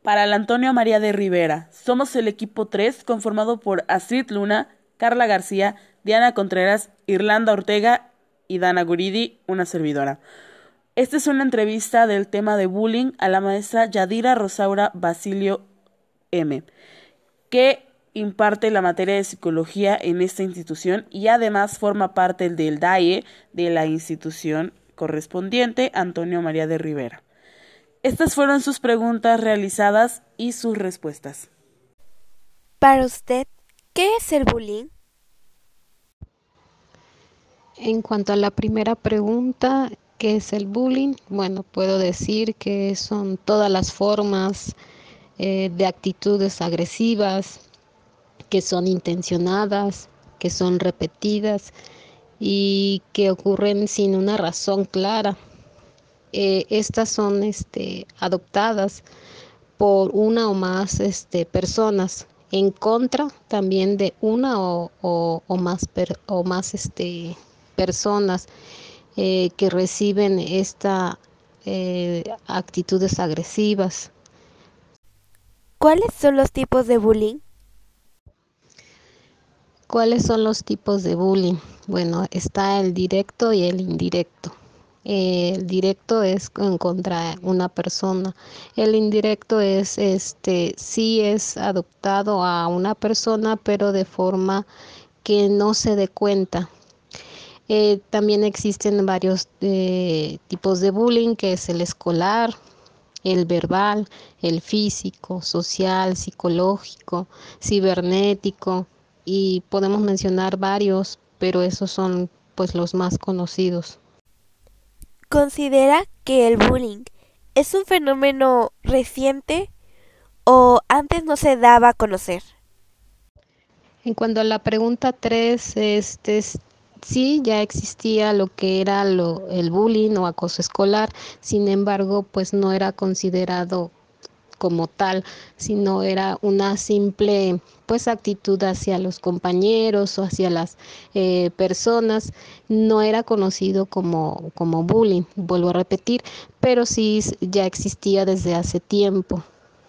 Para el Antonio María de Rivera, somos el equipo 3 conformado por Astrid Luna, Carla García, Diana Contreras, Irlanda Ortega y Dana Guridi, una servidora. Esta es una entrevista del tema de bullying a la maestra Yadira Rosaura Basilio M., que imparte la materia de psicología en esta institución y además forma parte del DAIE de la institución correspondiente Antonio María de Rivera. Estas fueron sus preguntas realizadas y sus respuestas. Para usted, ¿qué es el bullying? En cuanto a la primera pregunta, ¿qué es el bullying? Bueno, puedo decir que son todas las formas de actitudes agresivas, que son intencionadas, que son repetidas y que ocurren sin una razón clara. Estas son adoptadas por una o más personas en contra también de una o más personas que reciben esta actitudes agresivas. ¿Cuáles son los tipos de bullying? ¿Cuáles son los tipos de bullying? Bueno, está el directo y el indirecto. El directo es en contra una persona. El indirecto es sí es adoptado a una persona, pero de forma que no se dé cuenta. También existen varios tipos de bullying, que es el escolar, el verbal, el físico, social, psicológico, cibernético, y podemos mencionar varios, pero esos son pues los más conocidos. ¿Considera que el bullying es un fenómeno reciente o antes no se daba a conocer? En cuanto a la pregunta 3, sí, ya existía lo que era el bullying o acoso escolar, sin embargo, pues no era considerado como tal, sino era una simple pues actitud hacia los compañeros o hacia las personas. No era conocido como bullying, vuelvo a repetir, pero sí ya existía desde hace tiempo.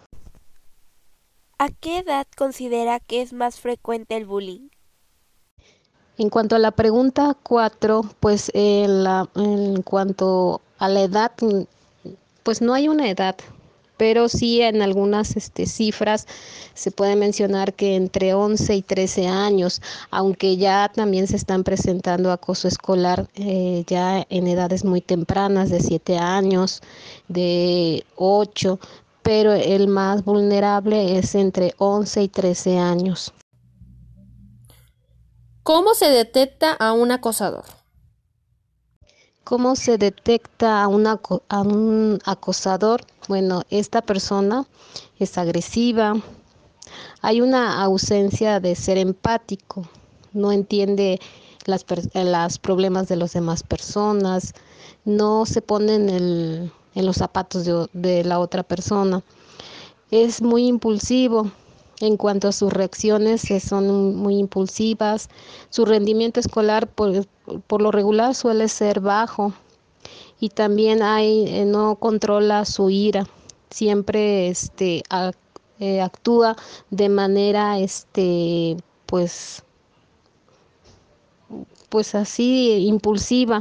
¿A qué edad considera que es más frecuente el bullying? En cuanto a la pregunta 4, pues en cuanto a la edad, pues no hay una edad, pero sí en algunas cifras se puede mencionar que entre 11 y 13 años, aunque ya también se están presentando acoso escolar ya en edades muy tempranas, de 7 años, de 8, pero el más vulnerable es entre 11 y 13 años. ¿Cómo se detecta a un acosador? ¿Cómo se detecta a un acosador? Bueno, esta persona es agresiva, hay una ausencia de ser empático, no entiende los problemas de las demás personas, no se pone en los zapatos de la otra persona, es muy impulsivo. En cuanto a sus reacciones, son muy impulsivas. Su rendimiento escolar por lo regular suele ser bajo, y también no controla su ira. Siempre actúa de manera pues así impulsiva.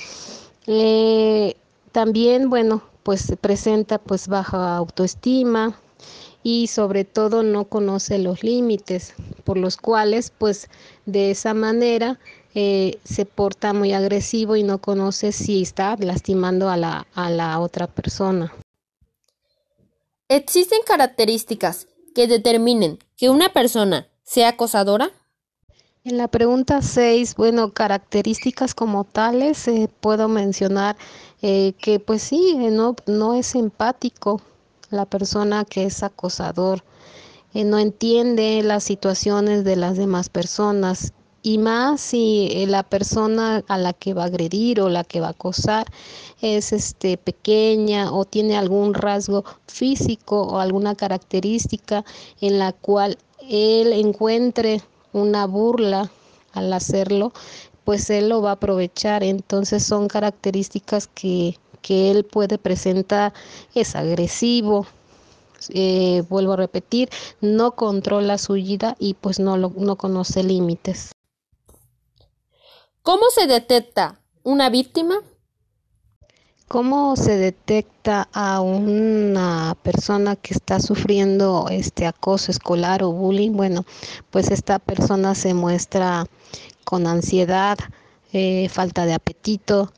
También, bueno, pues se presenta pues baja autoestima, y sobre todo no conoce los límites, por los cuales pues de esa manera se porta muy agresivo y no conoce si está lastimando a la otra persona. ¿Existen características que determinen que una persona sea acosadora? En la pregunta 6, bueno, características como tales, puedo mencionar que pues sí, no es empático la persona que es acosador, no entiende las situaciones de las demás personas, y más si la persona a la que va a agredir o la que va a acosar es pequeña o tiene algún rasgo físico o alguna característica en la cual él encuentre una burla al hacerlo, pues él lo va a aprovechar. Entonces son características que él puede presentar. Es agresivo, Vuelvo a repetir, no controla su ida y pues no conoce límites. ¿Cómo se detecta una víctima? ¿Cómo se detecta a una persona que está sufriendo este acoso escolar o bullying? Bueno, pues esta persona se muestra con ansiedad, falta de apetito,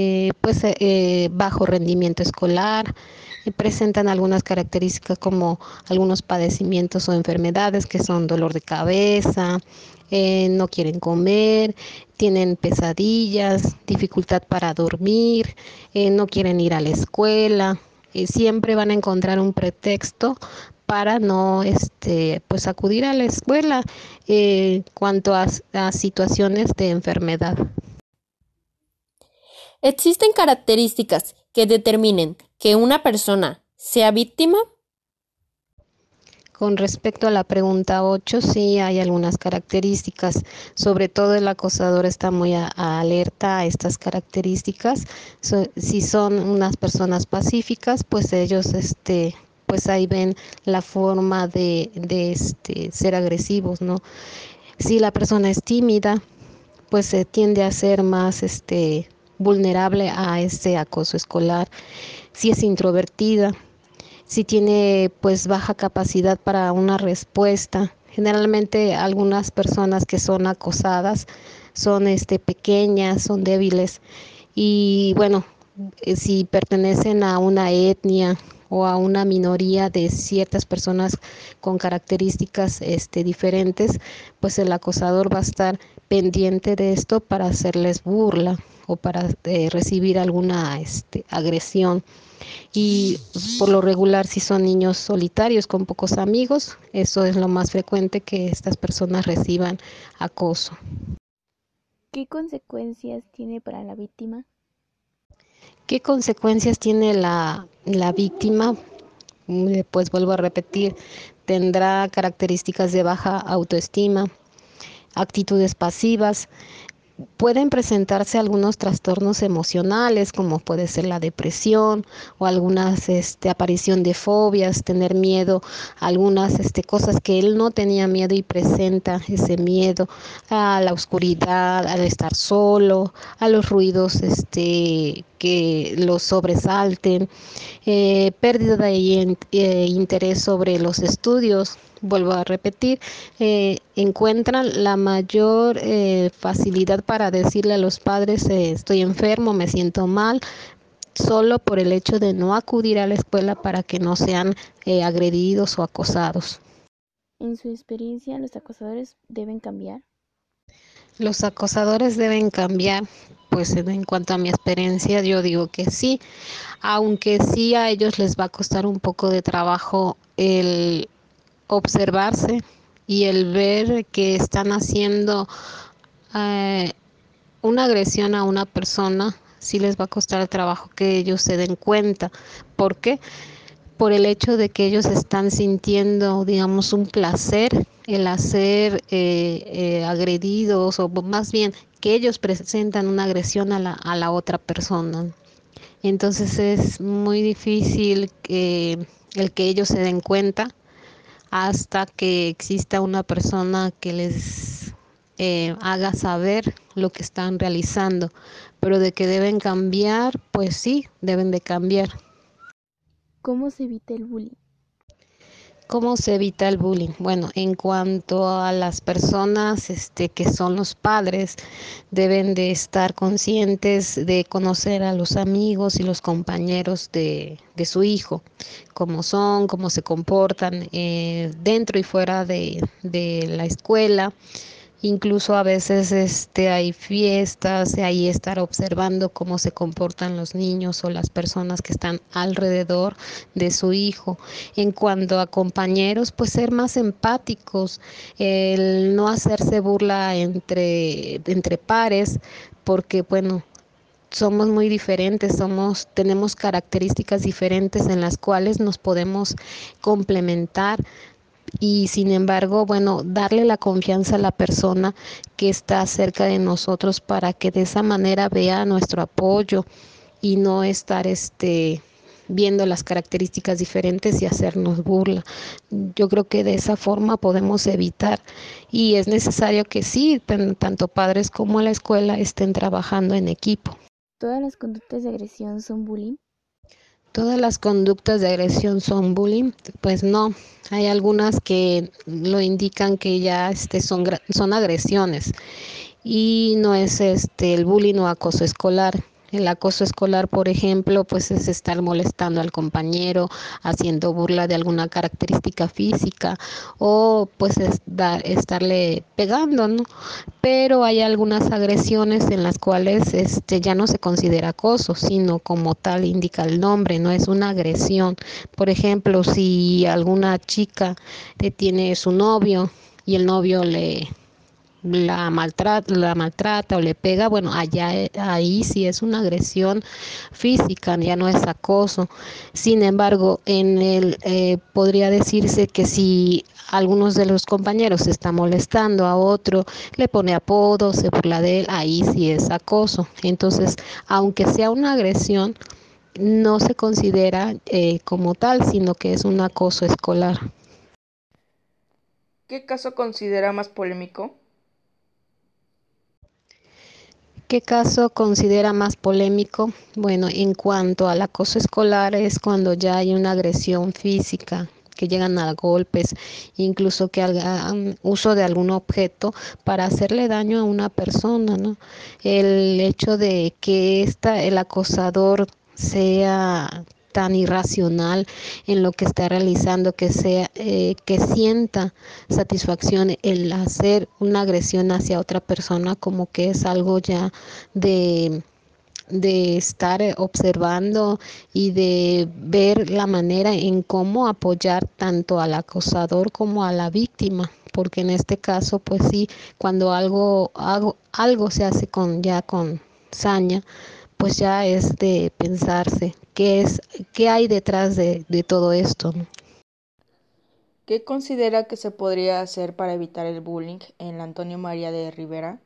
bajo rendimiento escolar, presentan algunas características como algunos padecimientos o enfermedades que son dolor de cabeza, no quieren comer, tienen pesadillas, dificultad para dormir, no quieren ir a la escuela, siempre van a encontrar un pretexto para no pues acudir a la escuela cuanto a situaciones de enfermedad. ¿Existen características que determinen que una persona sea víctima? Con respecto a la pregunta 8, sí hay algunas características, sobre todo el acosador está muy alerta a estas características. Si son unas personas pacíficas, pues ellos pues ahí ven la forma de ser agresivos, ¿no? Si la persona es tímida, pues se tiende a ser más vulnerable a este acoso escolar. Si es introvertida, si tiene pues baja capacidad para una respuesta. Generalmente algunas personas que son acosadas son pequeñas, son débiles y bueno, si pertenecen a una etnia o a una minoría de ciertas personas con características diferentes, pues el acosador va a estar pendiente de esto para hacerles burla o para recibir alguna agresión. Y por lo regular, si son niños solitarios con pocos amigos, eso es lo más frecuente, que estas personas reciban acoso. ¿Qué consecuencias tiene para la víctima? ¿Qué consecuencias tiene la víctima? Pues vuelvo a repetir, tendrá características de baja autoestima, actitudes pasivas. Pueden presentarse algunos trastornos emocionales, como puede ser la depresión o algunas aparición de fobias, tener miedo, algunas cosas que él no tenía miedo y presenta ese miedo a la oscuridad, al estar solo, a los ruidos que los sobresalten, pérdida de interés sobre los estudios. Vuelvo a repetir, encuentran la mayor facilidad para decirle a los padres, estoy enfermo, me siento mal, solo por el hecho de no acudir a la escuela para que no sean agredidos o acosados. En su experiencia, ¿los acosadores deben cambiar? Los acosadores deben cambiar. Pues en cuanto a mi experiencia, yo digo que sí, aunque sí a ellos les va a costar un poco de trabajo el observarse y el ver que están haciendo eh, una agresión a una persona. Sí les va a costar trabajo que ellos se den cuenta. ¿Por qué? Por el hecho de que ellos están sintiendo, digamos, un placer el hacer agredidos, o más bien que ellos presentan una agresión a la otra persona. Entonces es muy difícil el que ellos se den cuenta hasta que exista una persona que les haga saber lo que están realizando. Pero de que deben cambiar, pues sí, deben de cambiar. ¿Cómo se evita el bullying? ¿Cómo se evita el bullying? Bueno, en cuanto a las personas que son los padres, deben de estar conscientes de conocer a los amigos y los compañeros de su hijo, cómo son, cómo se comportan dentro y fuera de la escuela. Incluso a veces hay fiestas, ahí estar observando cómo se comportan los niños o las personas que están alrededor de su hijo. En cuanto a compañeros, pues ser más empáticos, el no hacerse burla entre pares, porque bueno, somos muy diferentes, tenemos características diferentes en las cuales nos podemos complementar. Y sin embargo, bueno, darle la confianza a la persona que está cerca de nosotros para que de esa manera vea nuestro apoyo y no estar viendo las características diferentes y hacernos burla. Yo creo que de esa forma podemos evitar y es necesario que sí, tanto padres como la escuela estén trabajando en equipo. ¿Todas las conductas de agresión son bullying? ¿Todas las conductas de agresión son bullying? Pues no, hay algunas que lo indican que ya son agresiones y no es el bullying o acoso escolar. El acoso escolar, por ejemplo, pues es estar molestando al compañero, haciendo burla de alguna característica física o pues estarle pegando, ¿no? Pero hay algunas agresiones en las cuales ya no se considera acoso, sino como tal indica el nombre, no es una agresión. Por ejemplo, si alguna chica tiene su novio y el novio la maltrata o le pega, bueno, ahí sí es una agresión física, ya no es acoso. Sin embargo, podría decirse que si algunos de los compañeros está molestando a otro, le pone apodos, se burla de él, ahí sí es acoso. Entonces, aunque sea una agresión, no se considera como tal, sino que es un acoso escolar. ¿Qué caso considera más polémico? ¿Qué caso considera más polémico? Bueno, en cuanto al acoso escolar es cuando ya hay una agresión física, que llegan a golpes, incluso que hagan uso de algún objeto para hacerle daño a una persona, ¿no? El hecho de que el acosador sea tan irracional en lo que está realizando, que sienta satisfacción el hacer una agresión hacia otra persona, como que es algo ya de estar observando y de ver la manera en cómo apoyar tanto al acosador como a la víctima, porque en este caso pues sí, cuando algo se hace con saña, pues ya es de pensarse qué hay detrás de todo esto, ¿no? ¿Qué considera que se podría hacer para evitar el bullying en la Antonio María de Rivera?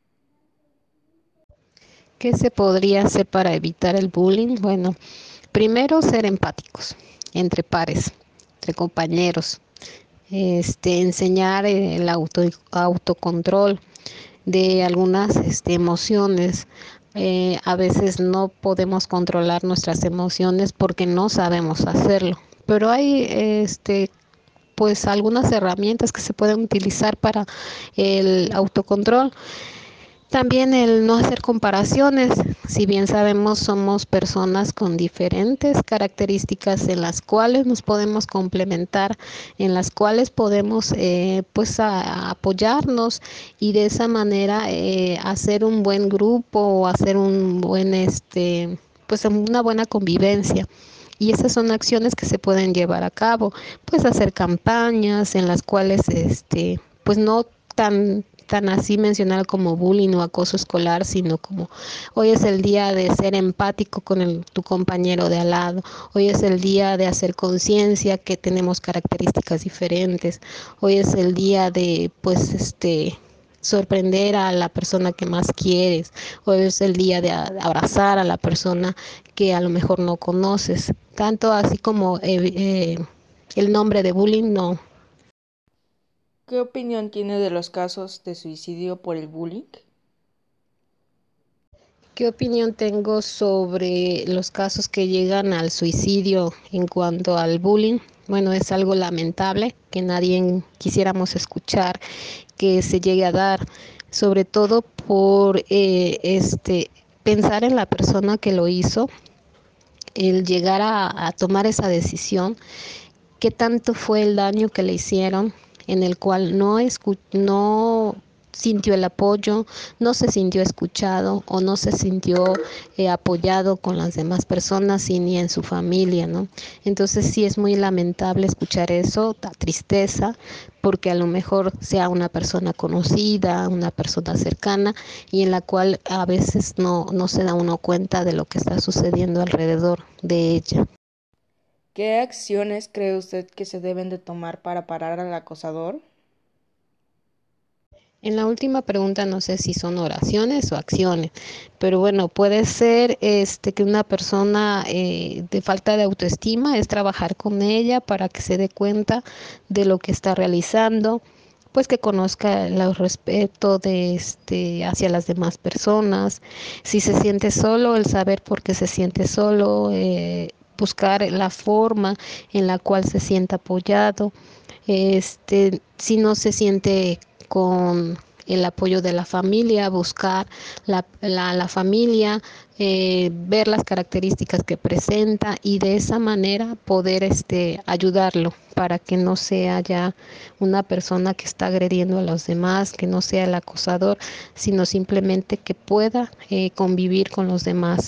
¿Qué se podría hacer para evitar el bullying? Bueno, primero ser empáticos entre pares, entre compañeros, enseñar el autocontrol de algunas emociones. A veces no podemos controlar nuestras emociones porque no sabemos hacerlo, pero hay pues algunas herramientas que se pueden utilizar para el autocontrol. También el no hacer comparaciones, si bien sabemos somos personas con diferentes características en las cuales nos podemos complementar, en las cuales podemos pues apoyarnos y de esa manera hacer un buen grupo o hacer un buen pues una buena convivencia. Y esas son acciones que se pueden llevar a cabo, pues hacer campañas en las cuales pues no tan así mencionar como bullying o acoso escolar, sino como hoy es el día de ser empático con tu compañero de al lado, hoy es el día de hacer conciencia que tenemos características diferentes, hoy es el día de pues sorprender a la persona que más quieres, hoy es el día de abrazar a la persona que a lo mejor no conoces, tanto así como el nombre de bullying no. ¿Qué opinión tiene de los casos de suicidio por el bullying? ¿Qué opinión tengo sobre los casos que llegan al suicidio en cuanto al bullying? Bueno, es algo lamentable que nadie quisiéramos escuchar que se llegue a dar, sobre todo por pensar en la persona que lo hizo, el llegar a tomar esa decisión, qué tanto fue el daño que le hicieron, en el cual no sintió el apoyo, no se sintió escuchado o no se sintió apoyado con las demás personas y ni en su familia, ¿no? Entonces sí es muy lamentable escuchar eso, da tristeza, porque a lo mejor sea una persona conocida, una persona cercana y en la cual a veces no se da uno cuenta de lo que está sucediendo alrededor de ella. ¿Qué acciones cree usted que se deben de tomar para parar al acosador? En la última pregunta no sé si son oraciones o acciones, pero bueno, puede ser que una persona de falta de autoestima es trabajar con ella para que se dé cuenta de lo que está realizando, pues que conozca el respeto de hacia las demás personas. Si se siente solo, el saber por qué se siente solo, buscar la forma en la cual se sienta apoyado. Si no se siente con el apoyo de la familia, buscar la familia, ver las características que presenta y de esa manera poder ayudarlo para que no sea ya una persona que está agrediendo a los demás, que no sea el acosador, sino simplemente que pueda convivir con los demás.